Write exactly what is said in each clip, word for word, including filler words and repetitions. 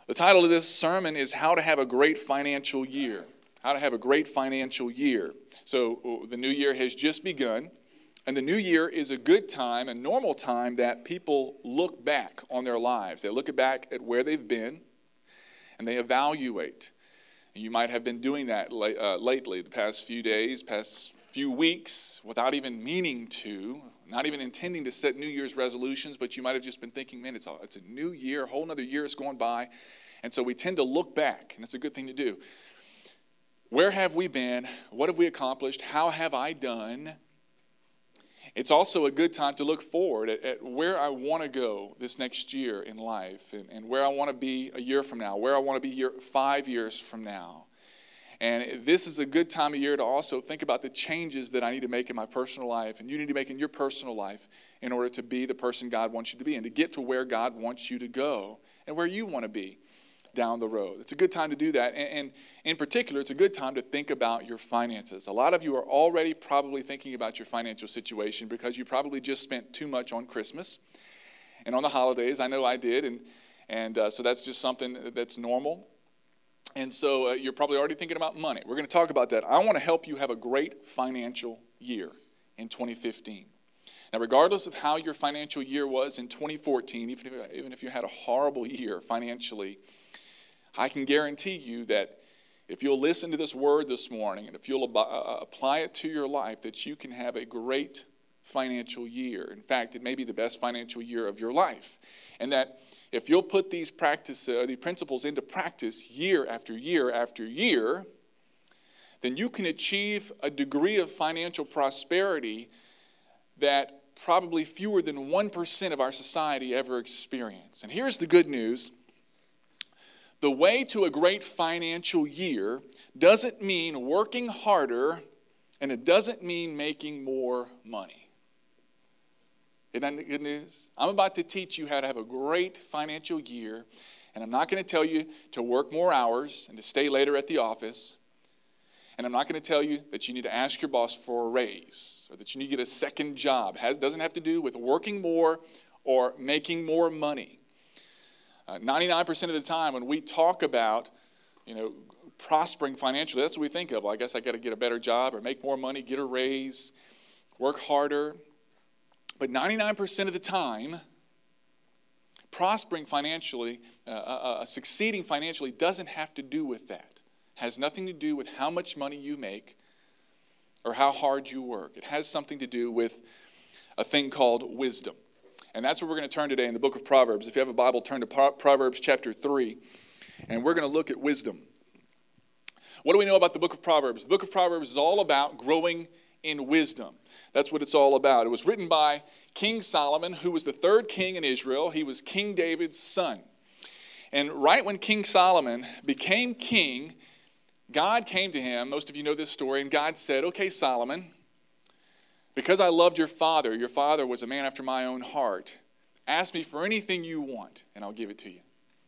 The title of this sermon is How to Have a Great Financial Year. How to have a great financial year. So the new year has just begun, and the new year is a good time, a normal time that people look back on their lives. They look back at where they've been, and they evaluate. And you might have been doing that uh, lately, the past few days, past few weeks, without even meaning to, not even intending to set New Year's resolutions, but you might have just been thinking, man, it's a, it's a new year, a whole another year is going by. And so we tend to look back, and it's a good thing to do. Where have we been? What have we accomplished? How have I done? It's also a good time to look forward at, at where I want to go this next year in life, and, and where I want to be a year from now, where I want to be here five years from now. And this is a good time of year to also think about the changes that I need to make in my personal life, and you need to make in your personal life in order to be the person God wants you to be and to get to where God wants you to go and where you want to be down the road. It's a good time to do that. And, and in particular, it's a good time to think about your finances. A lot of you are already probably thinking about your financial situation because you probably just spent too much on Christmas and on the holidays. I know I did. And, and uh, so that's just something that's normal. And so uh, you're probably already thinking about money. We're going to talk about that. I want to help you have a great financial year in twenty fifteen. Now, regardless of how your financial year was in twenty fourteen, even if, even if you had a horrible year financially, I can guarantee you that if you'll listen to this word this morning and if you'll ab- uh, apply it to your life, that you can have a great financial year. In fact, it may be the best financial year of your life. And that if you'll put these practice, uh, these principles into practice year after year after year, then you can achieve a degree of financial prosperity that probably fewer than one percent of our society ever experience. And here's the good news. The way to a great financial year doesn't mean working harder, and it doesn't mean making more money. Isn't that the good news? I'm about to teach you how to have a great financial year, and I'm not going to tell you to work more hours and to stay later at the office, and I'm not going to tell you that you need to ask your boss for a raise or that you need to get a second job. It has, doesn't have to do with working more or making more money. Uh, ninety-nine percent of the time when we talk about, you know, prospering financially, that's what we think of. Well, I guess I got to get a better job or make more money, get a raise, work harder. But ninety-nine percent of the time, prospering financially, uh, uh, succeeding financially doesn't have to do with that. It has nothing to do with how much money you make or how hard you work. It has something to do with a thing called wisdom. And that's where we're going to turn today in the book of Proverbs. If you have a Bible, turn to Proverbs chapter three, and we're going to look at wisdom. What do we know about the book of Proverbs? The book of Proverbs is all about growing in wisdom. That's what it's all about. It was written by King Solomon, who was the third king in Israel. He was King David's son. And right when King Solomon became king, God came to him. Most of you know this story. And God said, okay, Solomon, because I loved your father, your father was a man after my own heart. Ask me for anything you want, and I'll give it to you.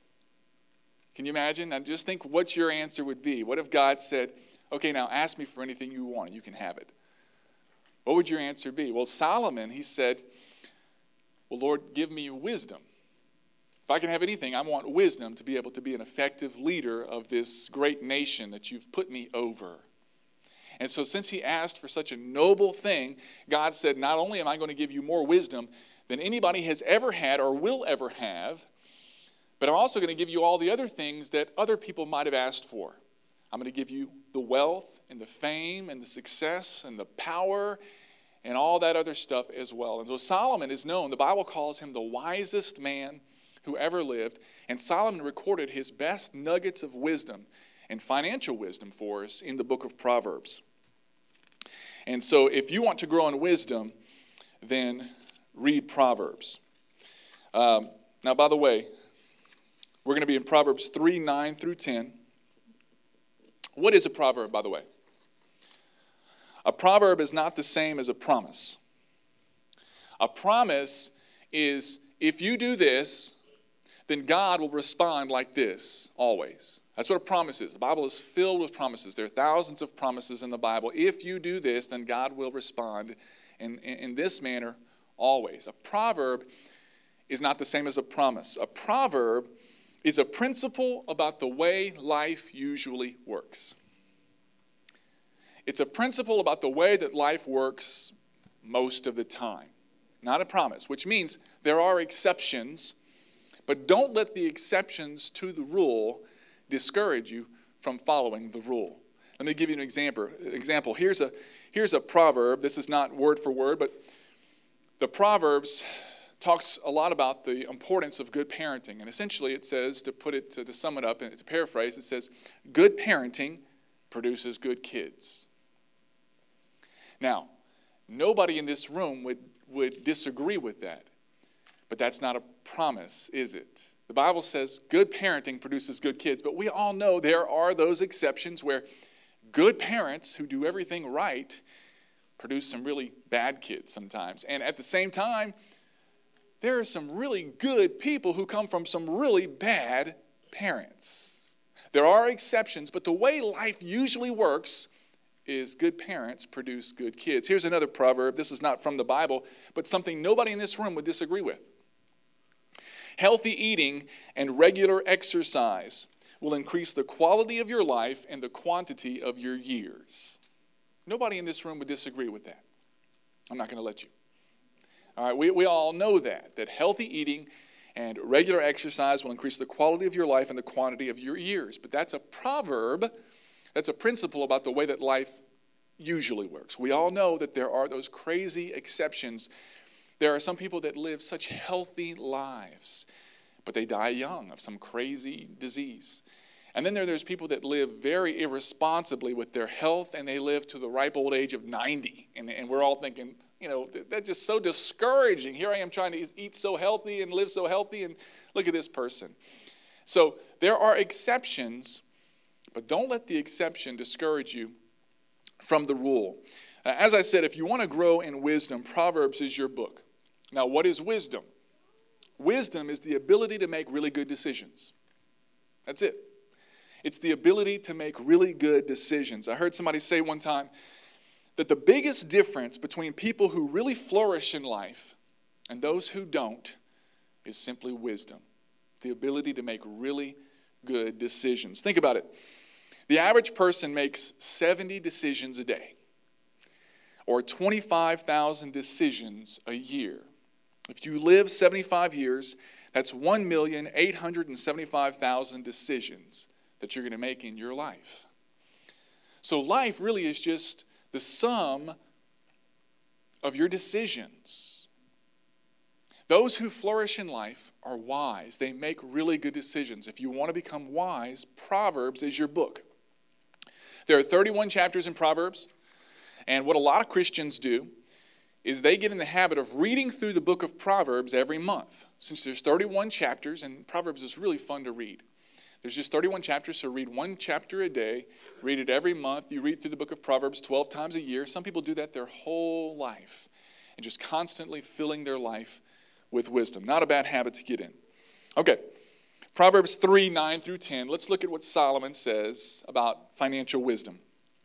Can you imagine? Now just think what your answer would be. What if God said, okay, now ask me for anything you want, and you can have it? What would your answer be? Well, Solomon, he said, well, Lord, give me wisdom. If I can have anything, I want wisdom to be able to be an effective leader of this great nation that you've put me over. And so since he asked for such a noble thing, God said, not only am I going to give you more wisdom than anybody has ever had or will ever have, but I'm also going to give you all the other things that other people might have asked for. I'm going to give you the wealth and the fame and the success and the power and all that other stuff as well. And so Solomon is known, the Bible calls him the wisest man who ever lived. And Solomon recorded his best nuggets of wisdom and financial wisdom for us in the book of Proverbs. And so if you want to grow in wisdom, then read Proverbs. Um, now, by the way, we're going to be in Proverbs three, nine through ten. What is a proverb, by the way? A proverb is not the same as a promise. A promise is, if you do this, then God will respond like this, always. That's what a promise is. The Bible is filled with promises. There are thousands of promises in the Bible. If you do this, then God will respond in, in, in this manner, always. A proverb is not the same as a promise. A proverb is a principle about the way life usually works. It's a principle about the way that life works most of the time. Not a promise, which means there are exceptions, but don't let the exceptions to the rule discourage you from following the rule. Let me give you an example. Example. Here's a, here's a proverb. This is not word for word, but the Proverbs talks a lot about the importance of good parenting. And essentially it says, to put it, to, to sum it up and to paraphrase, it says, good parenting produces good kids. Now, nobody in this room would, would disagree with that. But that's not a promise, is it? The Bible says good parenting produces good kids. But we all know there are those exceptions where good parents who do everything right produce some really bad kids sometimes. And at the same time, there are some really good people who come from some really bad parents. There are exceptions, but the way life usually works is good parents produce good kids. Here's another proverb. This is not from the Bible, but something nobody in this room would disagree with. Healthy eating and regular exercise will increase the quality of your life and the quantity of your years. Nobody in this room would disagree with that. I'm not going to let you. All right, we, we all know that, that healthy eating and regular exercise will increase the quality of your life and the quantity of your years. But that's a proverb, that's a principle about the way that life usually works. We all know that there are those crazy exceptions. There are some people that live such healthy lives, but they die young of some crazy disease. And then there, there's people that live very irresponsibly with their health, and they live to the ripe old age of ninety. And, and we're all thinking, you know, that's just so discouraging. Here I am trying to eat so healthy and live so healthy, and look at this person. So there are exceptions, but don't let the exception discourage you from the rule. Uh, as I said, if you want to grow in wisdom, Proverbs is your book. Now, what is wisdom? Wisdom is the ability to make really good decisions. That's it. It's the ability to make really good decisions. I heard somebody say one time that the biggest difference between people who really flourish in life and those who don't is simply wisdom. The ability to make really good decisions. Think about it. The average person makes seventy decisions a day, or twenty-five thousand decisions a year. If you live seventy-five years, that's one million eight hundred seventy-five thousand decisions that you're going to make in your life. So life really is just the sum of your decisions. Those who flourish in life are wise. They make really good decisions. If you want to become wise, Proverbs is your book. There are thirty-one chapters in Proverbs, and what a lot of Christians do is they get in the habit of reading through the book of Proverbs every month. Since there's thirty-one chapters, and Proverbs is really fun to read. There's just thirty-one chapters, so read one chapter a day. Read it every month. You read through the book of Proverbs twelve times a year. Some people do that their whole life and just constantly filling their life with wisdom. Not a bad habit to get in. Okay, Proverbs three, nine through ten. Let's look at what Solomon says about financial wisdom.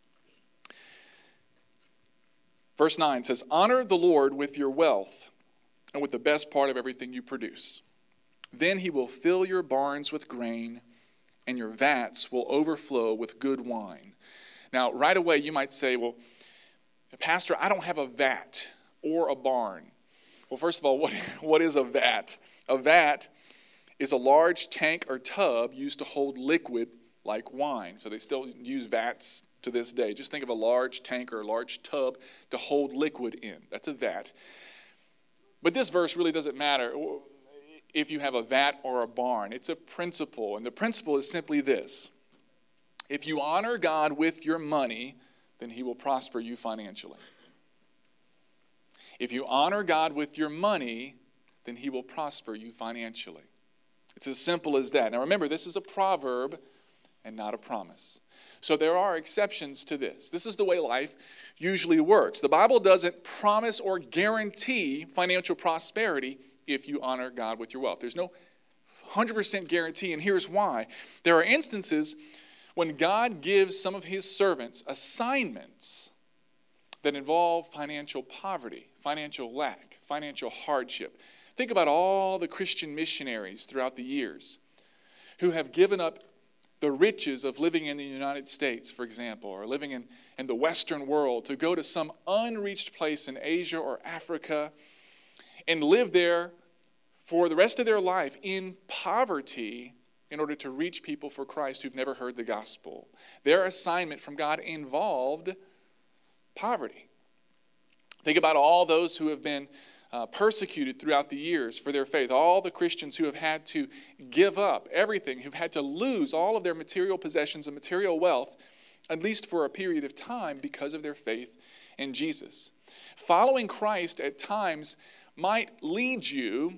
Verse nine says, honor the Lord with your wealth and with the best part of everything you produce. Then he will fill your barns with grain, and your vats will overflow with good wine. Now, right away, you might say, well, Pastor, I don't have a vat or a barn. Well, first of all, what, what is a vat? A vat is a large tank or tub used to hold liquid like wine. So they still use vats to this day. Just think of a large tank or a large tub to hold liquid in. That's a vat. But this verse really doesn't matter if you have a vat or a barn. It's a principle, and the principle is simply this. If you honor God with your money, then he will prosper you financially. If you honor God with your money, then he will prosper you financially. It's as simple as that. Now remember, this is a proverb and not a promise. So there are exceptions to this. This is the way life usually works. The Bible doesn't promise or guarantee financial prosperity if you honor God with your wealth. There's no one hundred percent guarantee, and here's why. There are instances when God gives some of his servants assignments that involve financial poverty, financial lack, financial hardship. Think about all the Christian missionaries throughout the years who have given up the riches of living in the United States, for example, or living in, in the Western world, to go to some unreached place in Asia or Africa and live there for the rest of their life in poverty in order to reach people for Christ who've never heard the gospel. Their assignment from God involved poverty. Think about all those who have been uh, persecuted throughout the years for their faith. All the Christians who have had to give up everything, who've had to lose all of their material possessions and material wealth, at least for a period of time, because of their faith in Jesus. Following Christ at times might lead you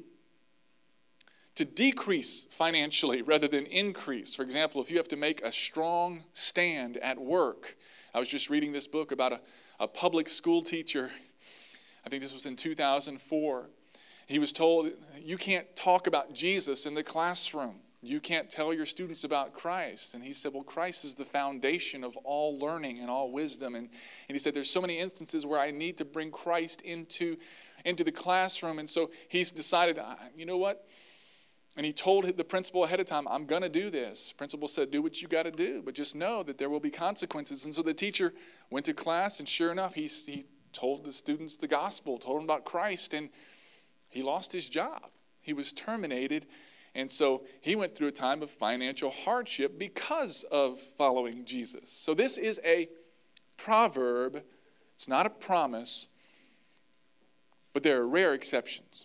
to decrease financially rather than increase. For example, if you have to make a strong stand at work. I was just reading this book about a, a public school teacher. I think this was in two thousand four. He was told, you can't talk about Jesus in the classroom. You can't tell your students about Christ. And he said, well, Christ is the foundation of all learning and all wisdom. And, and he said, there's so many instances where I need to bring Christ into, into the classroom. And so he's decided, you know what? And he told the principal ahead of time, I'm going to do this. The principal said, do what you got to do, but just know that there will be consequences. And so the teacher went to class, and sure enough, he, he told the students the gospel, told them about Christ, and he lost his job. He was terminated, and so he went through a time of financial hardship because of following Jesus. So this is a proverb. It's not a promise, but there are rare exceptions.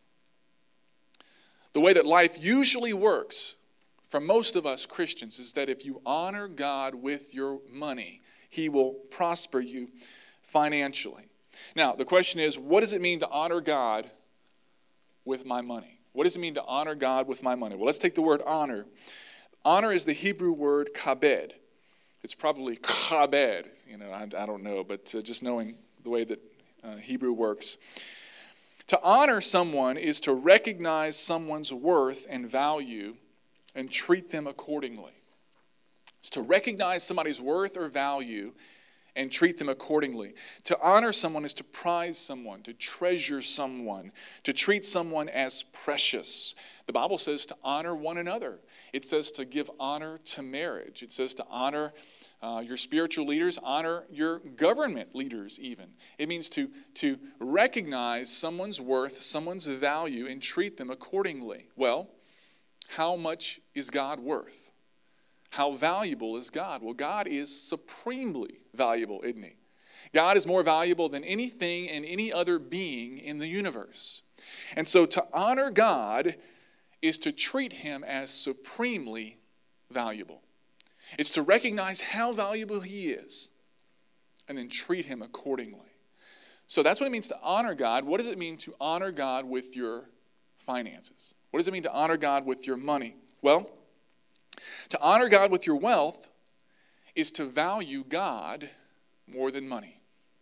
The way that life usually works for most of us Christians is that if you honor God with your money, He will prosper you financially. Now, the question is, what does it mean to honor God with my money? What does it mean to honor God with my money? Well, let's take the word honor. Honor is the Hebrew word kabed. It's probably kabed. You know, I, I don't know, but uh, just knowing the way that uh, Hebrew works. To honor someone is to recognize someone's worth and value and treat them accordingly. It's to recognize somebody's worth or value and treat them accordingly. To honor someone is to prize someone, to treasure someone, to treat someone as precious. The Bible says to honor one another. It says to give honor to marriage. It says to honor Uh, your spiritual leaders, honor your government leaders even. It means to, to recognize someone's worth, someone's value, and treat them accordingly. Well, how much is God worth? How valuable is God? Well, God is supremely valuable, isn't He? God is more valuable than anything and any other being in the universe. And so to honor God is to treat Him as supremely valuable. It's to recognize how valuable He is and then treat Him accordingly. So that's what it means to honor God. What does it mean to honor God with your finances? What does it mean to honor God with your money? Well, to honor God with your wealth is to value God more than money.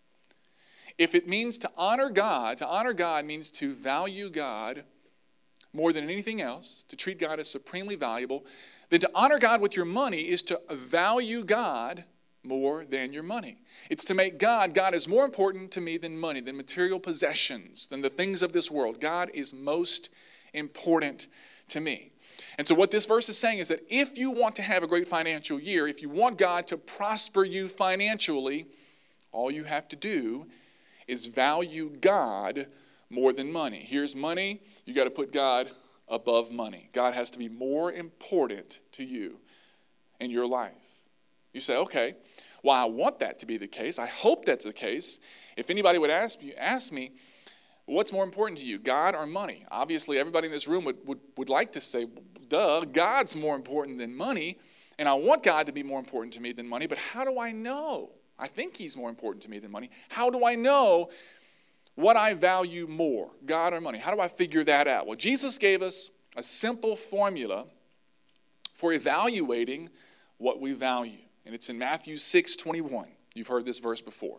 If it means to honor God, to honor God means to value God more than anything else, to treat God as supremely valuable, then to honor God with your money is to value God more than your money. It's to make God, God is more important to me than money, than material possessions, than the things of this world. God is most important to me. And so what this verse is saying is that if you want to have a great financial year, if you want God to prosper you financially, all you have to do is value God more than money. Here's money. You got to put God above money. God has to be more important to you in your life. You say, okay, well, I want that to be the case. I hope that's the case. If anybody would ask me, ask me, what's more important to you, God or money? Obviously, everybody in this room would, would, would like to say, duh, God's more important than money, and I want God to be more important to me than money, but how do I know? I think He's more important to me than money. How do I know what I value more, God or money? How do I figure that out? Well, Jesus gave us a simple formula for evaluating what we value. And it's in Matthew six twenty-one. You've heard this verse before.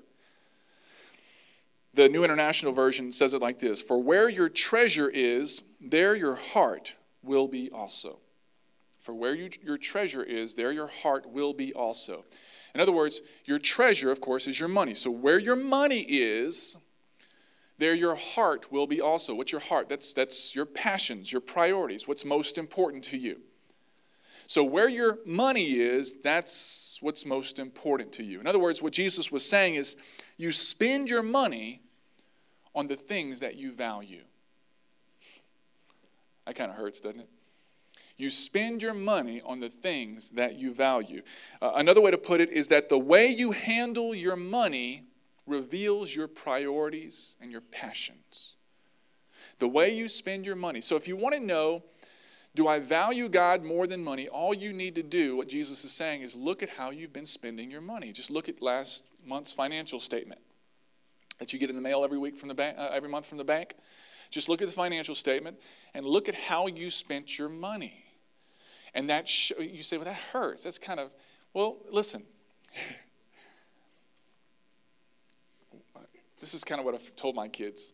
The New International Version says it like this: for where your treasure is, there your heart will be also. For where you, your treasure is, there your heart will be also. In other words, your treasure, of course, is your money. So where your money is, there your heart will be also. What's your heart? That's, that's your passions, your priorities, what's most important to you. So where your money is, that's what's most important to you. In other words, what Jesus was saying is you spend your money on the things that you value. That kind of hurts, doesn't it? You spend your money on the things that you value. Uh, another way to put it is that the way you handle your money reveals your priorities and your passions. The way you spend your money. So if you want to know, do I value God more than money? All you need to do, what Jesus is saying, is look at how you've been spending your money. Just look at last month's financial statement that you get in the mail every week from the bank, uh, every month from the bank. Just look at the financial statement and look at how you spent your money. And that sh- you say, well, that hurts. That's kind of, well, listen. This is kind of what I've told my kids.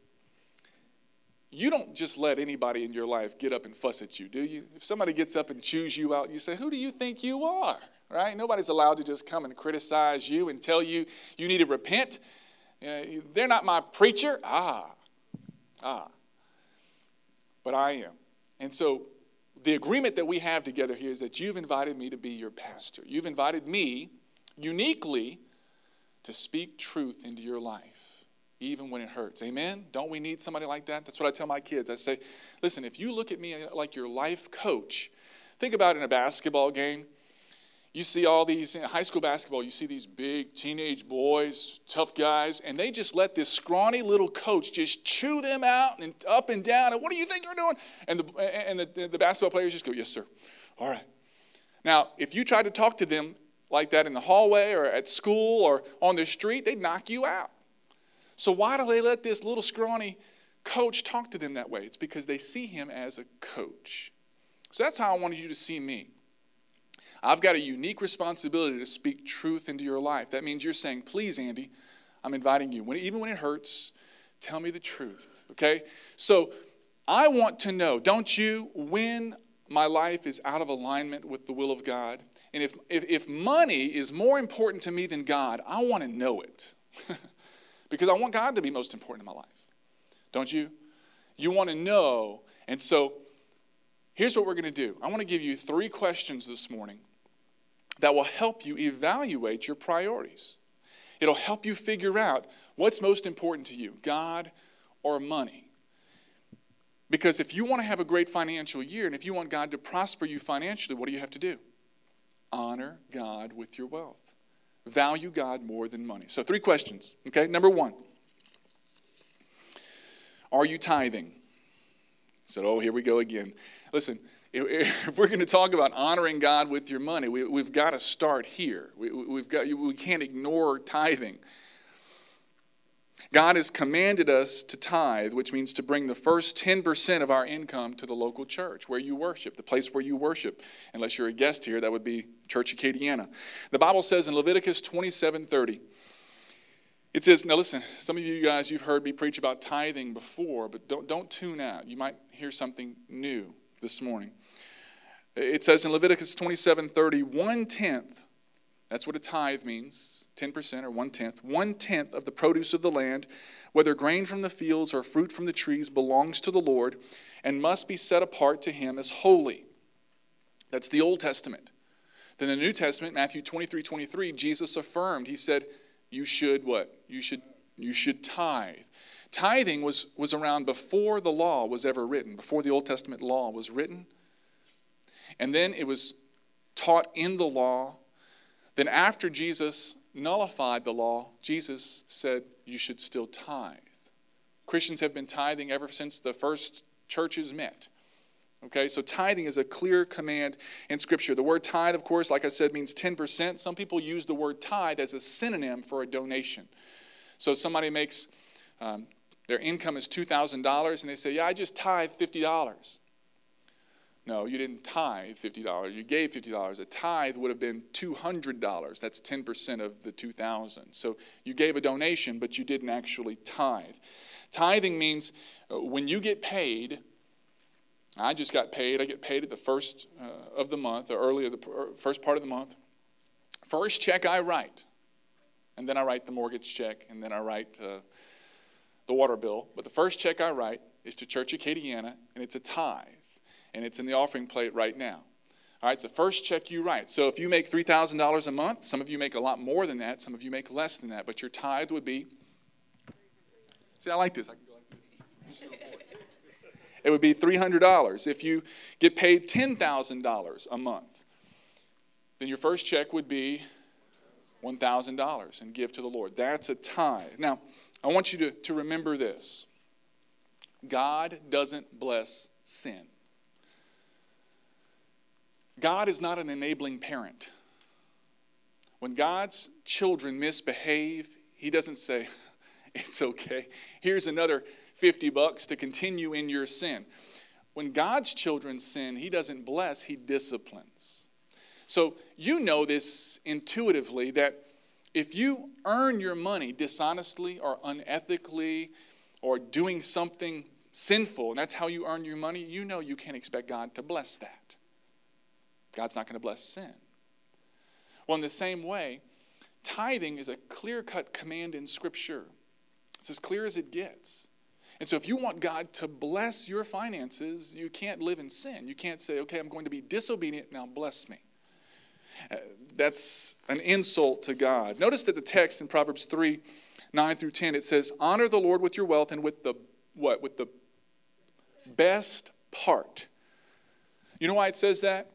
You don't just let anybody in your life get up and fuss at you, do you? If somebody gets up and chews you out, you say, who do you think you are? Right? Nobody's allowed to just come and criticize you and tell you you need to repent. Uh, they're not my preacher. Ah, ah. But I am. And so the agreement that we have together here is that you've invited me to be your pastor. You've invited me uniquely to speak truth into your life, even when it hurts. Amen? Don't we need somebody like that? That's what I tell my kids. I say, listen, if you look at me like your life coach, think about it in a basketball game. You see all these, in high school basketball, you see these big teenage boys, tough guys, and they just let this scrawny little coach just chew them out and up and down. And what do you think you're doing? And the, and the, the basketball players just go, yes, sir. All right. Now, if you tried to talk to them like that in the hallway or at school or on the street, they'd knock you out. So why do they let this little scrawny coach talk to them that way? It's because they see him as a coach. So that's how I wanted you to see me. I've got a unique responsibility to speak truth into your life. That means you're saying, please, Andy, I'm inviting you. When, even when it hurts, tell me the truth, okay? So I want to know, don't you, when my life is out of alignment with the will of God, and if, if, if money is more important to me than God, I want to know it. Because I want God to be most important in my life. Don't you? You want to know. And so here's what we're going to do. I want to give you three questions this morning that will help you evaluate your priorities. It'll help you figure out what's most important to you, God or money. Because if you want to have a great financial year and if you want God to prosper you financially, what do you have to do? Honor God with your wealth. Value God more than money. So three questions, okay? Number one, are you tithing? So, oh, here we go again. Listen, if we're going to talk about honoring God with your money, we, we've got to start here. We, we've got, we can't ignore tithing. God has commanded us to tithe, which means to bring the first ten percent of our income to the local church where you worship, the place where you worship. Unless you're a guest here, that would be Church Acadiana. The Bible says in Leviticus twenty-seven thirty, it says, now listen, some of you guys, you've heard me preach about tithing before, but don't, don't tune out. You might hear something new this morning. It says in Leviticus twenty-seven thirty, one-tenth, that's what a tithe means, ten percent or one-tenth, one-tenth of the produce of the land, whether grain from the fields or fruit from the trees, belongs to the Lord and must be set apart to him as holy. That's the Old Testament. Then the New Testament, Matthew twenty-three twenty-three, Jesus affirmed, he said, you should what? You should, you should tithe. Tithing was, was around before the law was ever written, before the Old Testament law was written. And then it was taught in the law. Then after Jesus nullified the law, Jesus said you should still tithe. Christians have been tithing ever since the first churches met. Okay, so tithing is a clear command in Scripture. The word tithe, of course, like I said, means ten percent. Some people use the word tithe as a synonym for a donation. So somebody makes, um, their income is two thousand dollars, and they say, yeah, I just tithe fifty dollars. No, you didn't tithe fifty dollars. You gave fifty dollars. A tithe would have been two hundred dollars. That's ten percent of the two thousand dollars. So you gave a donation, but you didn't actually tithe. Tithing means when you get paid, I just got paid. I get paid at the first uh, of the month, or early of the or first part of the month. First check I write, and then I write the mortgage check, and then I write uh, the water bill. But the first check I write is to Church Acadiana, and it's a tithe. And it's in the offering plate right now. All right, it's the first check you write. So if you make three thousand dollars a month, some of you make a lot more than that, some of you make less than that, but your tithe would be, see, I like this. I can go like this. It would be three hundred dollars. If you get paid ten thousand dollars a month, then your first check would be one thousand dollars and give to the Lord. That's a tithe. Now, I want you to, to remember this. God doesn't bless sin. God is not an enabling parent. When God's children misbehave, he doesn't say, it's okay. Here's another fifty bucks to continue in your sin. When God's children sin, he doesn't bless, he disciplines. So you know this intuitively, that if you earn your money dishonestly or unethically or doing something sinful, and that's how you earn your money, you know you can't expect God to bless that. God's not going to bless sin. Well, in the same way, tithing is a clear-cut command in Scripture. It's as clear as it gets. And so if you want God to bless your finances, you can't live in sin. You can't say, okay, I'm going to be disobedient, now bless me. Uh, that's an insult to God. Notice that the text in Proverbs three, nine through ten, it says, honor the Lord with your wealth and with the, what? With the best part. You know why it says that?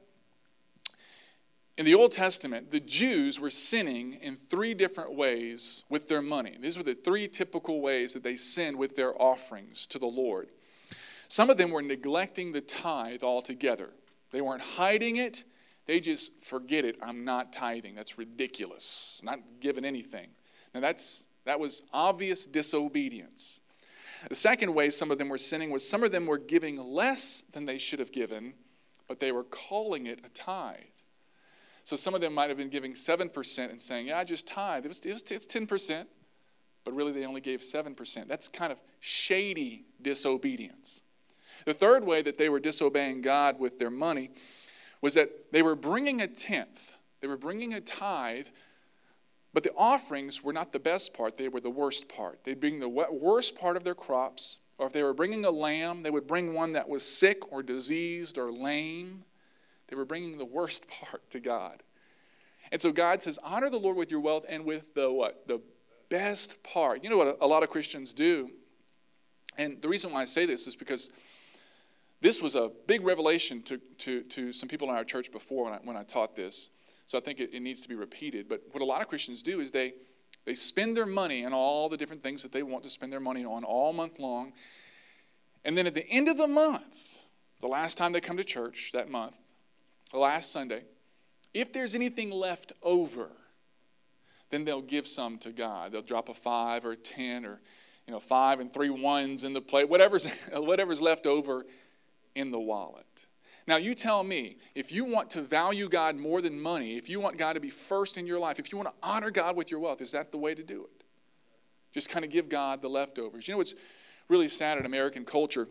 In the Old Testament, the Jews were sinning in three different ways with their money. These were the three typical ways that they sinned with their offerings to the Lord. Some of them were neglecting the tithe altogether. They weren't hiding it. They just forget it. I'm not tithing. That's ridiculous. Not giving anything. Now that's that was obvious disobedience. The second way some of them were sinning was some of them were giving less than they should have given, but they were calling it a tithe. So some of them might have been giving seven percent and saying, yeah, I just tithe. It was, it was, it's ten percent, but really they only gave seven percent. That's kind of shady disobedience. The third way that they were disobeying God with their money was that they were bringing a tenth. They were bringing a tithe, but the offerings were not the best part. They were the worst part. They'd bring the worst part of their crops, or if they were bringing a lamb, they would bring one that was sick or diseased or lame. They were bringing the worst part to God. And so God says, honor the Lord with your wealth and with the what? The best part. You know what a lot of Christians do? And the reason why I say this is because this was a big revelation to, to, to some people in our church before when I, when I taught this. So I think it, it needs to be repeated. But what a lot of Christians do is they, they spend their money on all the different things that they want to spend their money on all month long. And then at the end of the month, the last time they come to church that month, the last Sunday, if there's anything left over, then they'll give some to God. They'll drop a five or a ten or you know five and three ones in the plate, whatever's whatever's left over in the wallet. Now you tell me, if you want to value God more than money, if you want God to be first in your life, if you want to honor God with your wealth, is that the way to do it? Just kind of give God the leftovers. You know what's really sad in American culture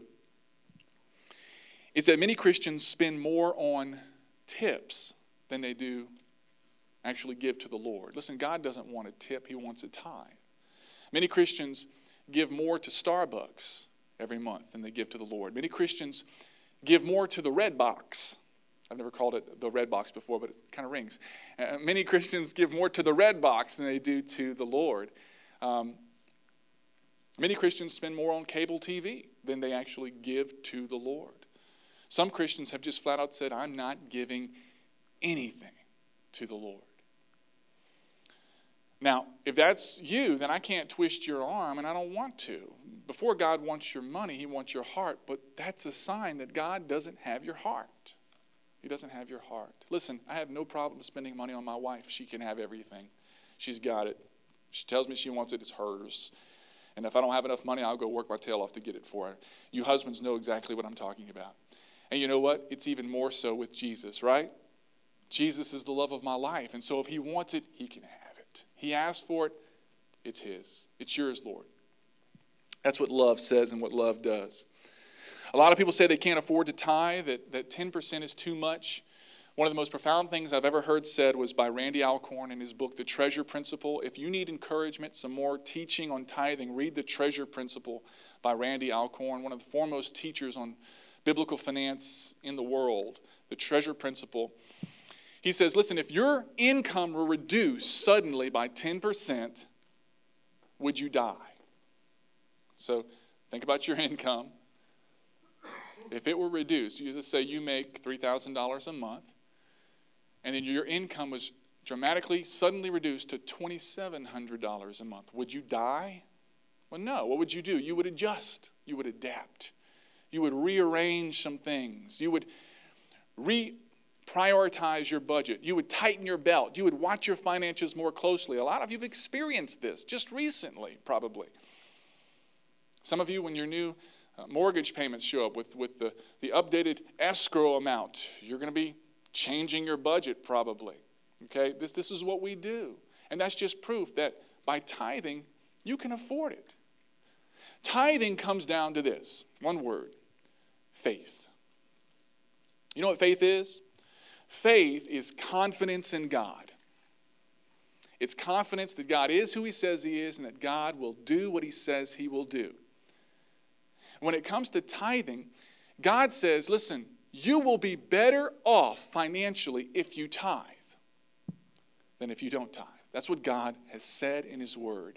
is that many Christians spend more on tips than they do actually give to the Lord. Listen, God doesn't want a tip. He wants a tithe. Many Christians give more to Starbucks every month than they give to the Lord. Many Christians give more to the red box. I've never called it the red box before, but it kind of rings. Uh, many Christians give more to the red box than they do to the Lord. Um, many Christians spend more on cable T V than they actually give to the Lord. Some Christians have just flat out said, I'm not giving anything to the Lord. Now, if that's you, then I can't twist your arm, and I don't want to. Before God wants your money, he wants your heart, but that's a sign that God doesn't have your heart. He doesn't have your heart. Listen, I have no problem spending money on my wife. She can have everything. She's got it. She tells me she wants it, it's hers. And if I don't have enough money, I'll go work my tail off to get it for her. You husbands know exactly what I'm talking about. And you know what? It's even more so with Jesus, right? Jesus is the love of my life. And so if he wants it, he can have it. He asked for it, it's his. It's yours, Lord. That's what love says and what love does. A lot of people say they can't afford to tithe, that, that ten percent is too much. One of the most profound things I've ever heard said was by Randy Alcorn in his book, The Treasure Principle. If you need encouragement, some more teaching on tithing, read The Treasure Principle by Randy Alcorn, one of the foremost teachers on biblical finance in the world. the treasure principle. He says, listen, if your income were reduced suddenly by ten percent, would you die? So think about your income. If it were reduced, you just say you make three thousand dollars a month, and then your income was dramatically, suddenly reduced to two thousand seven hundred dollars a month. Would you die? Well, no. What would you do? You would adjust. You would adapt. You would rearrange some things. You would reprioritize your budget. You would tighten your belt. You would watch your finances more closely. A lot of you have experienced this just recently, probably. Some of you, when your new uh, mortgage payments show up with, with the, the updated escrow amount, you're going to be changing your budget probably. Okay, this, this is what we do. And that's just proof that by tithing, you can afford it. Tithing comes down to this, one word, faith. You know what faith is? Faith is confidence in God. It's confidence that God is who he says he is and that God will do what he says he will do. When it comes to tithing, God says, listen, you will be better off financially if you tithe than if you don't tithe. That's what God has said in his word.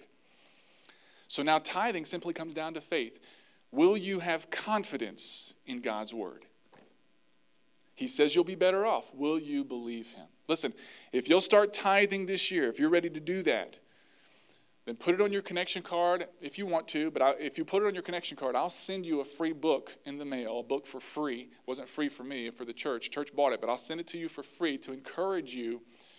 So now tithing simply comes down to faith. Will you have confidence in God's word? He says you'll be better off. Will you believe him? Listen, if you'll start tithing this year, if you're ready to do that, then put it on your connection card if you want to. But I, if you put it on your connection card, I'll send you a free book in the mail, a book for free. It wasn't free for me, for the church. Church bought it, but I'll send it to you for free to encourage you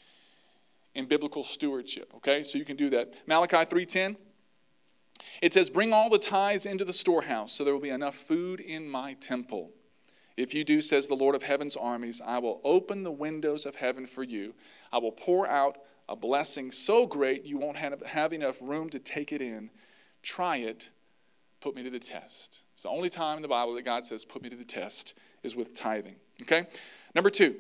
in biblical stewardship. Okay, so you can do that. Malachi three ten. It says, bring all the tithes into the storehouse, so there will be enough food in my temple. If you do, says the Lord of heaven's armies, I will open the windows of heaven for you. I will pour out a blessing so great you won't have, have enough room to take it in. Try it. Put me to the test. It's the only time in the Bible that God says, put me to the test, is with tithing. Okay? Number two.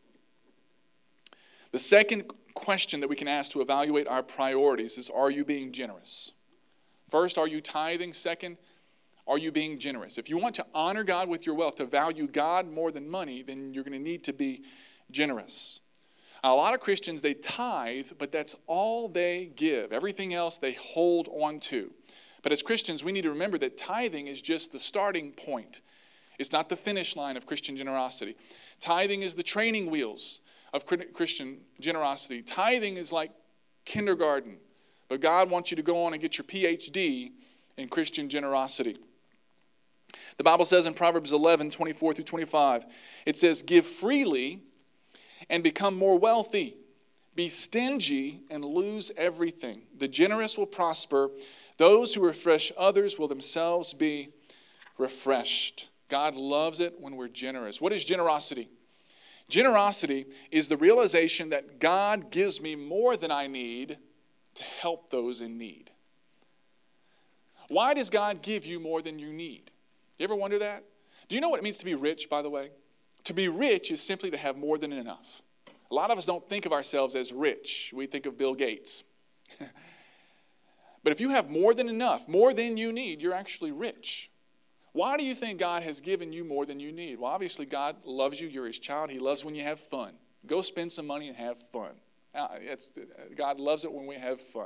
The second question that we can ask to evaluate our priorities is, are you being generous? First, are you tithing? Second, are you being generous? If you want to honor God with your wealth, to value God more than money, then you're going to need to be generous. Now, a lot of Christians, they tithe, but that's all they give. Everything else they hold on to. But as Christians, we need to remember that tithing is just the starting point. It's not the finish line of Christian generosity. Tithing is the training wheels of Christian generosity. Tithing is like kindergarten. But God wants you to go on and get your P H D in Christian generosity. The Bible says in Proverbs eleven, twenty-four through twenty-five, it says, give freely and become more wealthy. Be stingy and lose everything. The generous will prosper. Those who refresh others will themselves be refreshed. God loves it when we're generous. What is generosity? Generosity is the realization that God gives me more than I need to help those in need. Why does God give you more than you need? You ever wonder that? Do you know what it means to be rich, by the way? To be rich is simply to have more than enough. A lot of us don't think of ourselves as rich. We think of Bill Gates. But if you have more than enough, more than you need, you're actually rich. Why do you think God has given you more than you need? Well, obviously God loves you. You're his child. He loves when you have fun. Go spend some money and have fun. It's, God loves it when we have fun.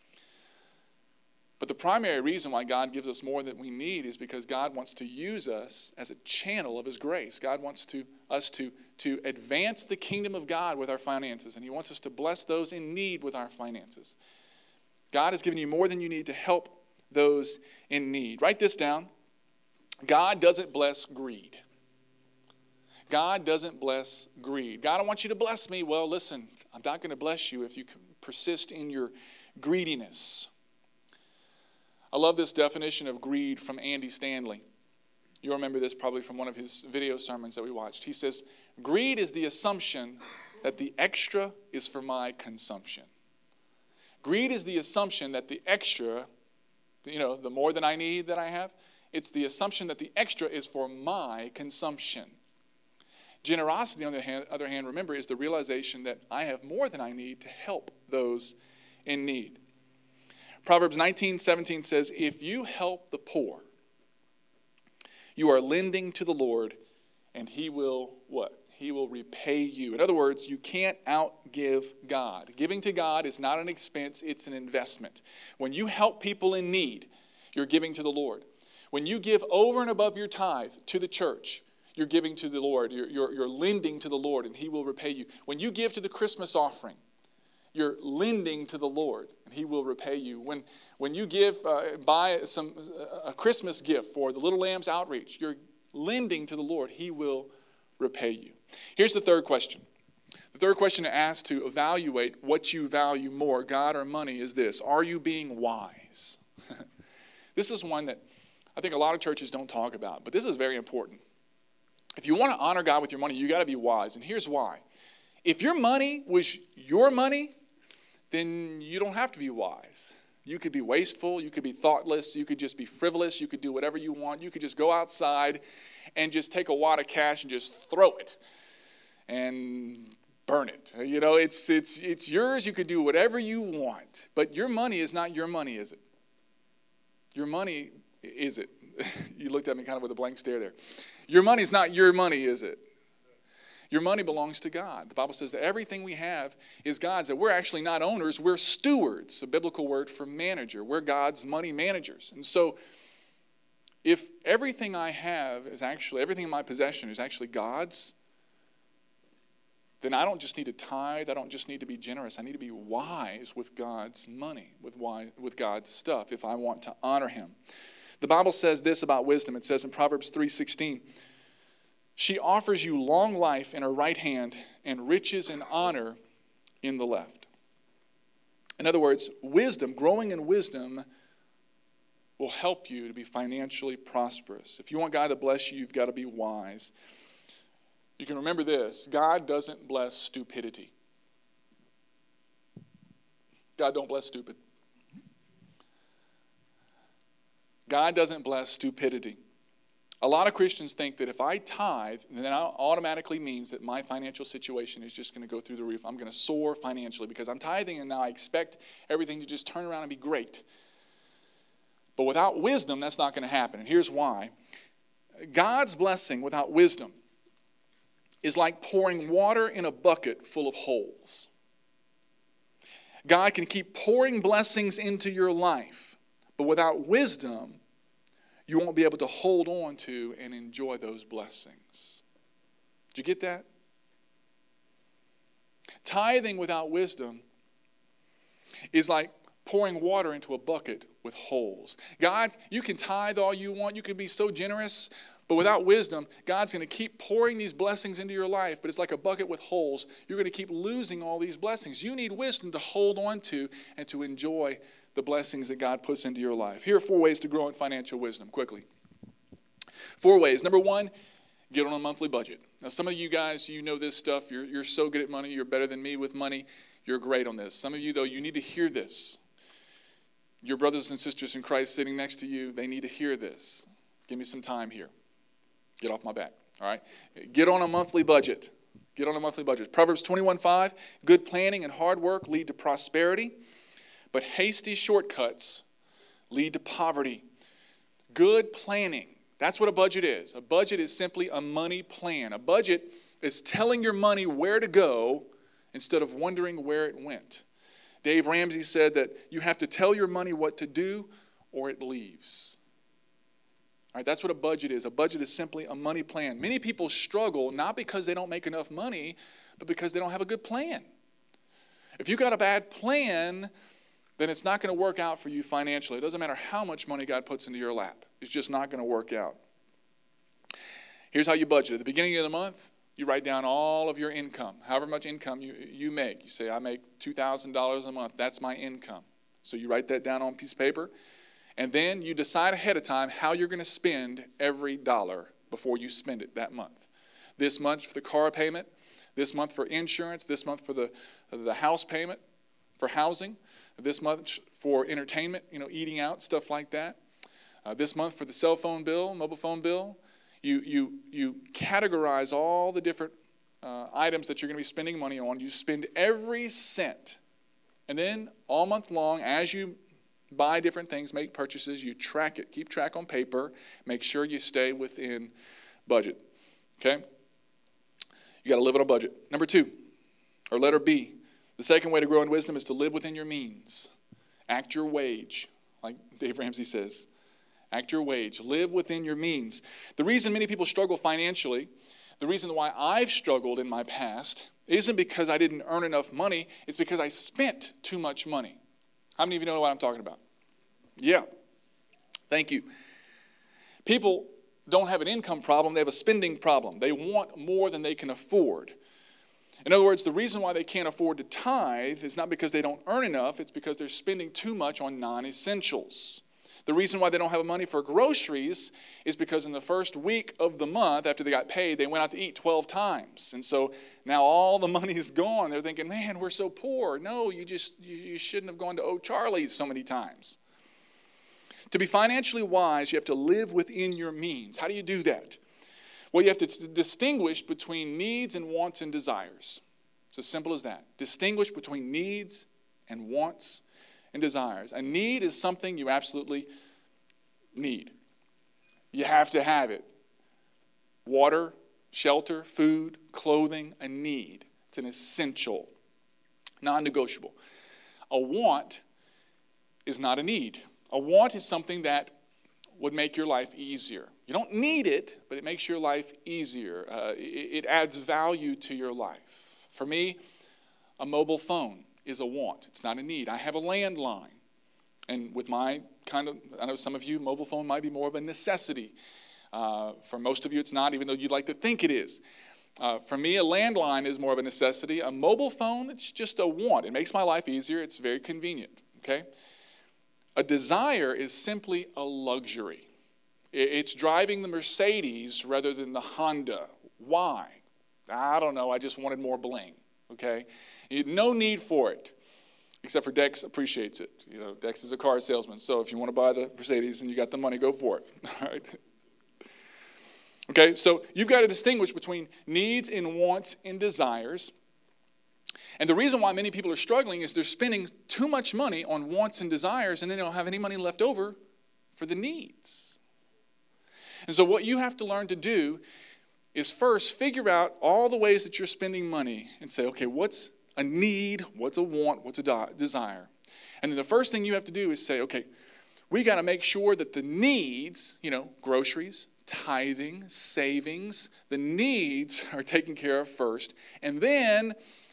But the primary reason why God gives us more than we need is because God wants to use us as a channel of his grace. God wants to, us to, to advance the kingdom of God with our finances, and he wants us to bless those in need with our finances. God has given you more than you need to help those in need. Write this down. God doesn't bless greed. God doesn't bless greed. God, I want you to bless me. Well, listen, I'm not going to bless you if you persist in your greediness. I love this definition of greed from Andy Stanley. You'll remember this probably from one of his video sermons that we watched. He says, greed is the assumption that the extra is for my consumption. Greed is the assumption that the extra, you know, the more than I need that I have, it's the assumption that the extra is for my consumption. Generosity, on the hand, other hand, remember, is the realization that I have more than I need to help those in need. Proverbs nineteen seventeen says, if you help the poor, you are lending to the Lord, and he will what? he will repay you. In other words, you can't outgive God. Giving to God is not an expense, it's an investment. When you help people in need, you're giving to the Lord. When you give over and above your tithe to the church, you're giving to the Lord. You're, you're, you're lending to the Lord, and he will repay you. When you give to the Christmas offering, you're lending to the Lord, and he will repay you. When, when you give, uh, buy some a Christmas gift for the Little Lambs Outreach, you're lending to the Lord. He will repay you. Here's the third question. The third question to ask to evaluate what you value more, God or money, is this. Are you being wise? This is one that I think a lot of churches don't talk about, but this is very important. If you want to honor God with your money, you got to be wise, and here's why. If your money was your money, then you don't have to be wise. You could be wasteful, you could be thoughtless, you could just be frivolous, you could do whatever you want. You could just go outside and just take a wad of cash and just throw it and burn it. You know, it's it's it's yours. You could do whatever you want. But your money is not your money, is it? Your money, is it? You looked at me kind of with a blank stare there. Your money is not your money, is it? Your money belongs to God. The Bible says that everything we have is God's, that we're actually not owners, we're stewards, a biblical word for manager. We're God's money managers. And so if everything I have is actually, everything in my possession is actually God's, then I don't just need to tithe, I don't just need to be generous, I need to be wise with God's money, with, wise, with God's stuff if I want to honor him. The Bible says this about wisdom. It says in Proverbs three sixteen, she offers you long life in her right hand and riches and honor in the left. In other words, wisdom, growing in wisdom, will help you to be financially prosperous. If you want God to bless you, you've got to be wise. You can remember this. God doesn't bless stupidity. God don't bless stupid. God doesn't bless stupidity. A lot of Christians think that if I tithe, then that automatically means that my financial situation is just going to go through the roof. I'm going to soar financially because I'm tithing and now I expect everything to just turn around and be great. But without wisdom, that's not going to happen. And here's why. God's blessing without wisdom is like pouring water in a bucket full of holes. God can keep pouring blessings into your life, but without wisdom, you won't be able to hold on to and enjoy those blessings. Did you get that? Tithing without wisdom is like pouring water into a bucket with holes. God, you can tithe all you want. You can be so generous. But without wisdom, God's going to keep pouring these blessings into your life. But it's like a bucket with holes. You're going to keep losing all these blessings. You need wisdom to hold on to and to enjoy the blessings that God puts into your life. Here are four ways to grow in financial wisdom, quickly. Four ways. Number one, get on a monthly budget. Now, some of you guys, you know this stuff. You're, you're so good at money. You're better than me with money. You're great on this. Some of you, though, you need to hear this. Your brothers and sisters in Christ sitting next to you, they need to hear this. Give me some time here. Get off my back, all right? Get on a monthly budget. Get on a monthly budget. Proverbs twenty-one five, good planning and hard work lead to prosperity, but hasty shortcuts lead to poverty. Good planning. That's what a budget is. A budget is simply a money plan. A budget is telling your money where to go instead of wondering where it went. Dave Ramsey said that you have to tell your money what to do or it leaves. All right, that's what a budget is. A budget is simply a money plan. Many people struggle not because they don't make enough money, but because they don't have a good plan. If you've got a bad plan, then it's not going to work out for you financially. It doesn't matter how much money God puts into your lap. It's just not going to work out. Here's how you budget. At the beginning of the month, you write down all of your income, however much income you, you make. You say, I make two thousand dollars a month. That's my income. So you write that down on a piece of paper. And then you decide ahead of time how you're going to spend every dollar before you spend it that month. This month for the car payment, this month for insurance, this month for the, the house payment, for housing, this month for entertainment, you know, eating out, stuff like that. Uh, this month for the cell phone bill, mobile phone bill. You, you, you categorize all the different uh, items that you're going to be spending money on. You spend every cent. And then all month long, as you buy different things, make purchases, you track it. Keep track on paper. Make sure you stay within budget. Okay? You You got to live on a budget. Number two, or letter B, the second way to grow in wisdom is to live within your means. Act your wage, like Dave Ramsey says. Act your wage. Live within your means. The reason many people struggle financially, the reason why I've struggled in my past, isn't because I didn't earn enough money. It's because I spent too much money. How many of you know what I'm talking about? Yeah. Thank you. People don't have an income problem. They have a spending problem. They want more than they can afford. In other words, the reason why they can't afford to tithe is not because they don't earn enough. It's because they're spending too much on non-essentials. The reason why they don't have money for groceries is because in the first week of the month, after they got paid, they went out to eat twelve times. And so now all the money is gone. They're thinking, man, we're so poor. No, you just you, you shouldn't have gone to O'Charlie's so many times. To be financially wise, you have to live within your means. How do you do that? Well, you have to distinguish between needs and wants and desires. It's as simple as that. Distinguish between needs and wants and desires. A need is something you absolutely need. You have to have it. Water, shelter, food, clothing, a need. It's an essential, non-negotiable. A want is not a need. A want is something that would make your life easier. You don't need it, but it makes your life easier. Uh, it, it adds value to your life. For me, a mobile phone is a want. It's not a need. I have a landline. And with my kind of, I know some of you, mobile phone might be more of a necessity. Uh, for most of you, it's not, even though you'd like to think it is. Uh, for me, a landline is more of a necessity. A mobile phone, it's just a want. It makes my life easier. It's very convenient. Okay? A desire is simply a luxury. It's driving the Mercedes rather than the Honda. Why? I don't know. I just wanted more bling. Okay? No need for it, except for Dex appreciates it. You know, Dex is a car salesman, so if you want to buy the Mercedes and you got the money, go for it. All right. Okay, so you've got to distinguish between needs and wants and desires. And the reason why many people are struggling is they're spending too much money on wants and desires, and then they don't have any money left over for the needs. And so what you have to learn to do is first figure out all the ways that you're spending money and say, okay, what's a need, what's a want, what's a desire? And then the first thing you have to do is say, okay, we got to make sure that the needs, you know, groceries, tithing, savings, the needs are taken care of first. And then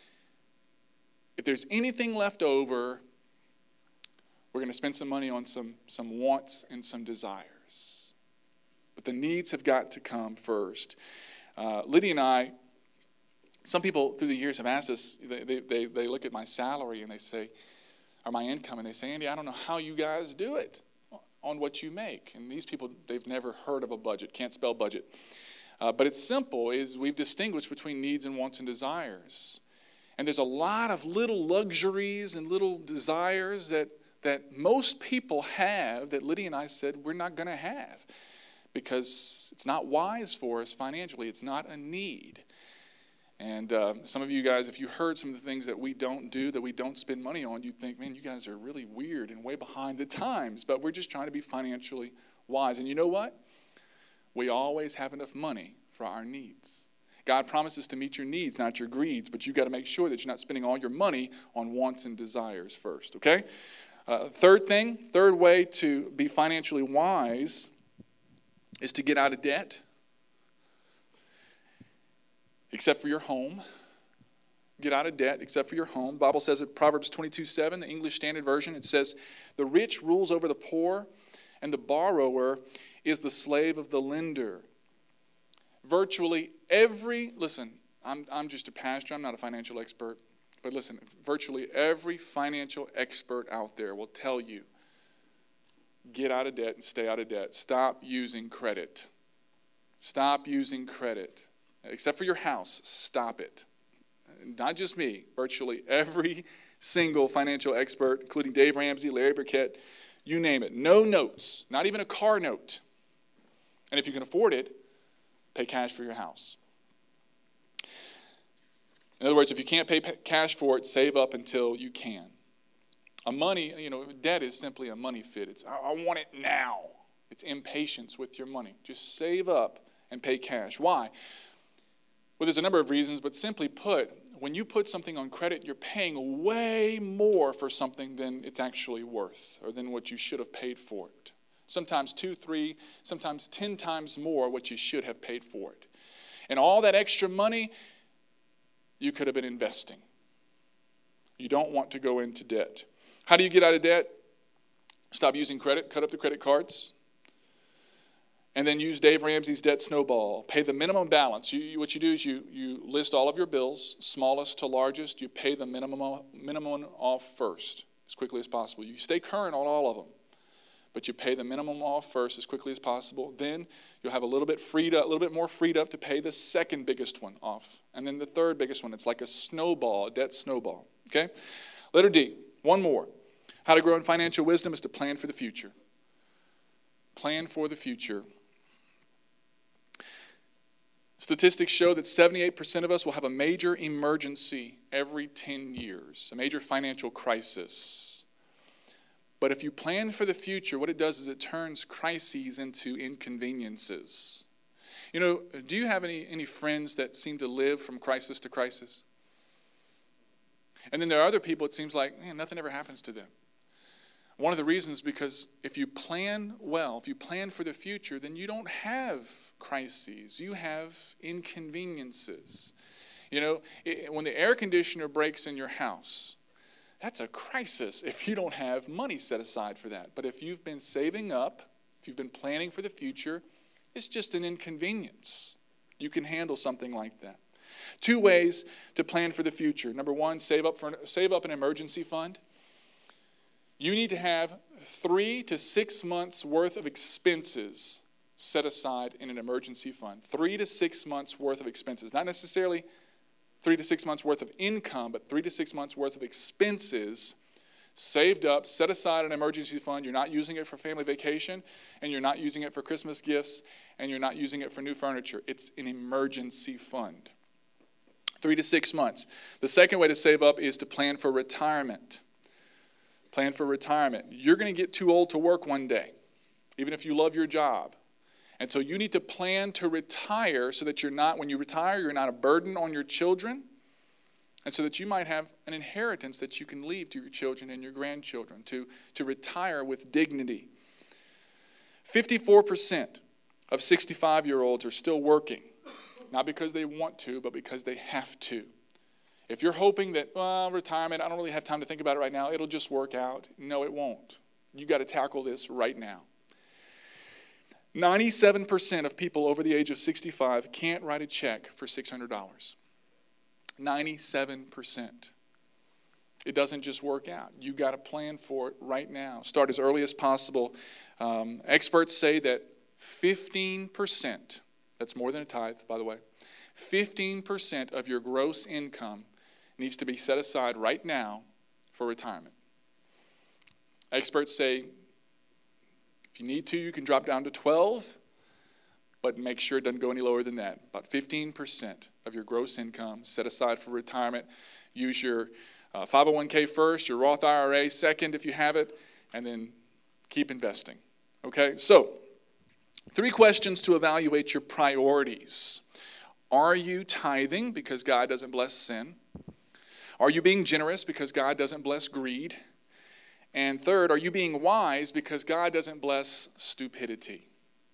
if there's anything left over, we're going to spend some money on some, some wants and some desires. But the needs have got to come first. Uh, Lydia and I, some people through the years have asked us, they, they, they look at my salary and they say, or my income, and they say, Andy, I don't know how you guys do it on what you make. And these people, they've never heard of a budget, can't spell budget. Uh, but it's simple, is we've distinguished between needs and wants and desires. And there's a lot of little luxuries and little desires that, that most people have that Lydia and I said we're not going to have because it's not wise for us financially. It's not a need. And uh, some of you guys, if you heard some of the things that we don't do, that we don't spend money on, you'd think, man, you guys are really weird and way behind the times. But we're just trying to be financially wise. And you know what? We always have enough money for our needs. God promises to meet your needs, not your greeds. But you've got to make sure that you're not spending all your money on wants and desires first, okay? Uh, third thing, third way to be financially wise is to get out of debt. Except for your home. Get out of debt except for your home. The Bible says it, Proverbs twenty-two seven, the English Standard Version, it says, the rich rules over the poor, and the borrower is the slave of the lender. Virtually every, listen, I'm, I'm just a pastor, I'm not a financial expert, but listen, virtually every financial expert out there will tell you, get out of debt and stay out of debt. Stop using credit. Stop using credit. Except for your house, stop it. Not just me, virtually every single financial expert, including Dave Ramsey, Larry Burkett, you name it. No notes, not even a car note. And if you can afford it, pay cash for your house. In other words, if you can't pay cash for it, save up until you can. A money, you know, debt is simply a money fit. It's, I want it now. It's impatience with your money. Just save up and pay cash. Why? Well, there's a number of reasons, but simply put, when you put something on credit, you're paying way more for something than it's actually worth or than what you should have paid for it. Sometimes two, three, sometimes ten times more what you should have paid for it. And all that extra money you could have been investing. You don't want to go into debt. How do you get out of debt? Stop using credit, cut up the credit cards. And then use Dave Ramsey's debt snowball. Pay the minimum balance. You, you, what you do is you, you list all of your bills, smallest to largest. You pay the minimum, minimum off first as quickly as possible. You stay current on all of them, but you pay the minimum off first as quickly as possible. Then you'll have a little bit freed up, a little bit more freed up to pay the second biggest one off. And then the third biggest one. It's like a snowball, a debt snowball. Okay? Letter D, one more. How to grow in financial wisdom is to plan for the future. Plan for the future. Statistics show that seventy-eight percent of us will have a major emergency every ten years, a major financial crisis. But if you plan for the future, what it does is it turns crises into inconveniences. You know, do you have any, any friends that seem to live from crisis to crisis? And then there are other people, it seems like, man, nothing ever happens to them. One of the reasons is because if you plan well, if you plan for the future, then you don't have crises. You have inconveniences. You know, it, when the air conditioner breaks in your house, that's a crisis if you don't have money set aside for that. But if you've been saving up, if you've been planning for the future, it's just an inconvenience. You can handle something like that. Two ways to plan for the future. Number one, save up for save up an emergency fund. You need to have three to six months worth of expenses set aside in an emergency fund. Three to six months worth of expenses. Not necessarily three to six months worth of income, but three to six months worth of expenses saved up, set aside an emergency fund. You're not using it for family vacation, and you're not using it for Christmas gifts, and you're not using it for new furniture. It's an emergency fund. Three to six months. The second way to save up is to plan for retirement. Plan for retirement. You're going to get too old to work one day, even if you love your job. And so you need to plan to retire so that you're not, when you retire, you're not a burden on your children, and so that you might have an inheritance that you can leave to your children and your grandchildren, to, to retire with dignity. fifty-four percent of sixty-five-year-olds are still working, not because they want to, but because they have to. If you're hoping that, well, retirement, I don't really have time to think about it right now, it'll just work out. No, it won't. You got to tackle this right now. ninety-seven percent of people over the age of sixty-five can't write a check for six hundred dollars. ninety-seven percent. It doesn't just work out. You got to plan for it right now. Start as early as possible. Um, experts say that fifteen percent, that's more than a tithe, by the way, fifteen percent of your gross income needs to be set aside right now for retirement. Experts say if you need to, you can drop down to twelve, but make sure it doesn't go any lower than that. About fifteen percent of your gross income set aside for retirement. Use your uh, five oh one k first, your Roth I R A second if you have it, and then keep investing. Okay, so three questions to evaluate your priorities. Are you tithing because God doesn't bless sin? Are you being generous because God doesn't bless greed? And third, are you being wise because God doesn't bless stupidity?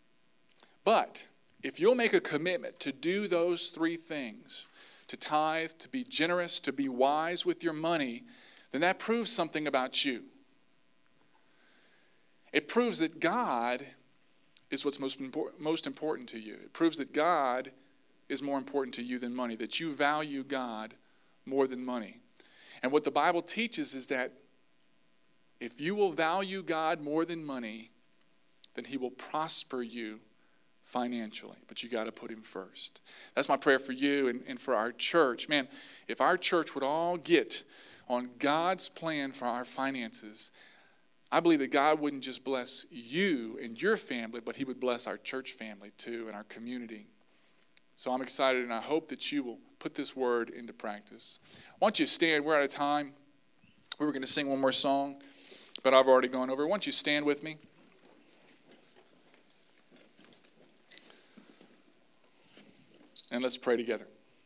But if you'll make a commitment to do those three things, to tithe, to be generous, to be wise with your money, then that proves something about you. It proves that God is what's most important, most important to you. It proves that God is more important to you than money, that you value God more than money. And what the Bible teaches is that if you will value God more than money, then he will prosper you financially. But you got to put him first. That's my prayer for you and, and for our church. Man, if our church would all get on God's plan for our finances, I believe that God wouldn't just bless you and your family, but he would bless our church family too and our community. So I'm excited, and I hope that you will put this word into practice. Why don't you stand? We're out of time. We were going to sing one more song, but I've already gone over. Why don't you stand with me? And let's pray together.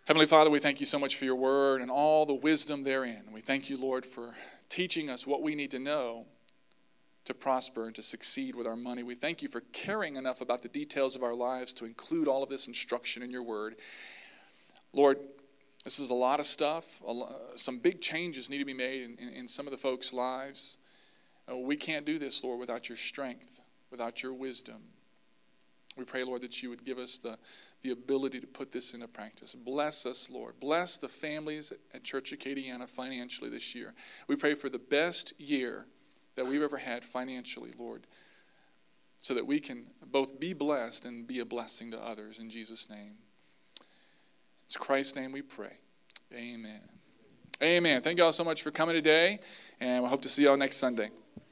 Heavenly Father, we thank you so much for your word and all the wisdom therein. We thank you, Lord, for teaching us what we need to know to prosper and to succeed with our money. We thank you for caring enough about the details of our lives to include all of this instruction in your word. Lord, this is a lot of stuff. A lot, some big changes need to be made in, in, in some of the folks' lives. Uh, we can't do this, Lord, without your strength, without your wisdom. We pray, Lord, that you would give us the, the ability to put this into practice. Bless us, Lord. Bless the families at, at Church Acadiana financially this year. We pray for the best year that we've ever had financially, Lord, so that we can both be blessed and be a blessing to others. In Jesus' name. It's Christ's name we pray. Amen. Amen. Thank you all so much for coming today, and we hope to see you all next Sunday.